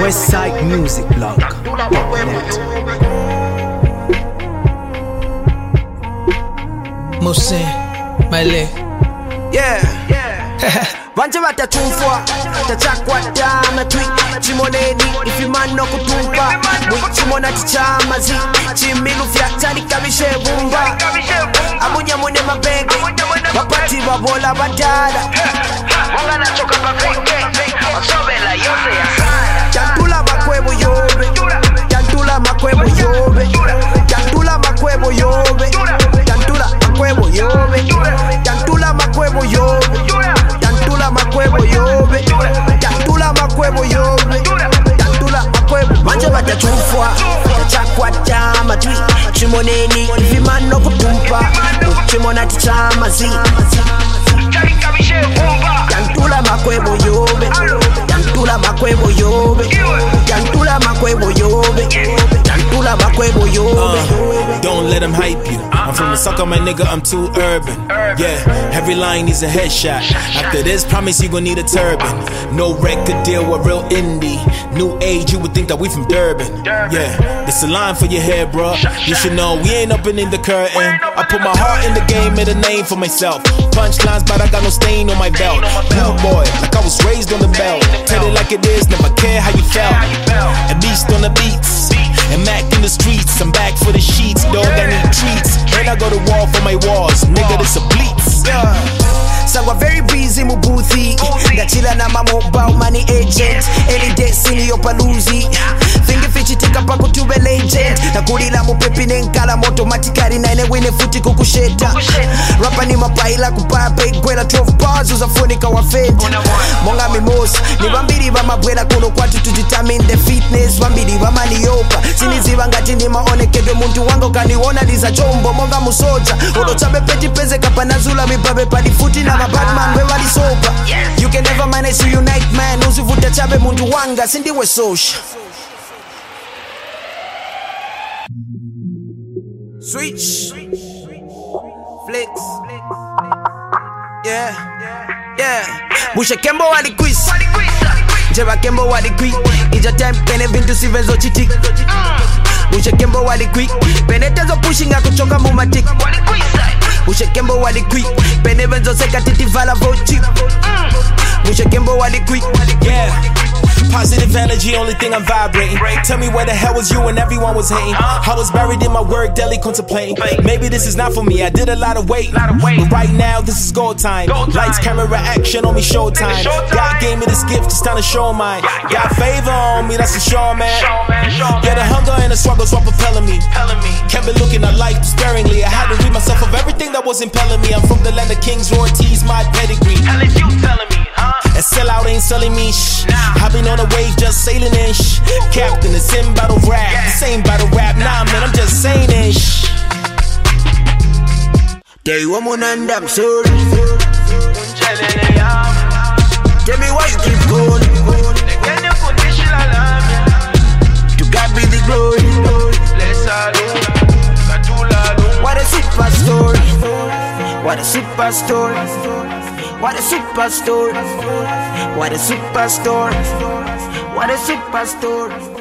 Westside Music Blog. Mose, Male. Yeah. Vanje batachufwa tachakwa dama twi chimoneni ifimani no kutumpa mwichimona tichamazi chimilu fyatani kabishe bumba amunya mwene mabenge bapati babola badala mwanga nachoka papenge wasobela yose ya jantula makwebo yobe jantula makwebo yobe jantula makwebo yobe jantula makwebo yobe jantula makwebo yobe jantula makwebo yobe jantula makwebo yobe jantula makwebo manje batachufwa chakwa chama twi chimoneni vimani no kutumpa chimona tichamazi jantula makwebo yobe jantula makwebo yobe jantula makwebo yobe jantula makwebo yobe. Don't let them hype you. I'm from the sucker, my nigga, I'm too urban. Yeah, every line needs a headshot. After this, promise you gon' need a turban. No record deal with real indie. New age, you would think that we from Durban. Yeah, this a line for your head, bro. You should know we ain't up in the curtain. I put my heart in the game, made a name for myself. Punchlines, but I got no stain on my belt. Blue boy, like I was raised on the belt. Tell it like it is, never care how you felt. A beast on the beats. And Mac in the streets, I'm back for the sheets. Dog, I need treats. And I go to war for my walls. Nigga, this a bleats. Sangwa very busy mubuthi Ndachila na mobile money agent Any day sini yopaluzi Fingi fichi tika pa kutube legend Nakulila mupepi nenkala automatically na wine futi kukusheta Rapa ni mapaila kupape Gwela 12 bars uzafunika wa fete Monga mimosa Ni wambiri wa mabwela kuno kwatu to determine the fitness Wambiri wa mani yopa Siniziva ngati ni maonekedwe muntu wango kaniwona liza chombo Monga musoja Odo chabe peti peze kapanazula mibabe padifuti na Batman we wali sober. You can never manage to unite man. Uzivuta chabe muntu wanga sindiwe social. Switch Flex. Yeah Bushe Kembo wali quiz Jeba Kembo wali quiz Ija time pene vintu sivenzo chitik Bushe Kembo wali quiz Pene tezo pushing akuchoka mumatik Bushe Kembo wali quick, pene benzo seka titi vala vochi. Bushe Kembo wali quick, yeah. Positive energy, only thing I'm vibrating. Tell me where the hell was you when everyone was hating? I was buried in my work, daily contemplating. Maybe this is not for me, I did a lot of waiting. But right now, this is go time. Lights, camera, action on me, showtime. God gave me this gift, it's time to show mine. Got favor on me, that's a show, man. Yeah, the hunger and the struggle's what propelling me. Kept it looking at life sparingly. I had to rid myself of everything that was impelling me. I'm from the land of kings, royalties, my pedigree. Hell is you telling me, huh? And sell out ain't selling me shh. I've been on a wave just sailing in shh. Captain, it's in battle rap. This ain't battle rap, nah man, I'm just saying it shh. Day woman and I'm sorry. Tell me why you keep going. To God be the glory. What a super story. What a super story. What a super story. What a super story. What a super story.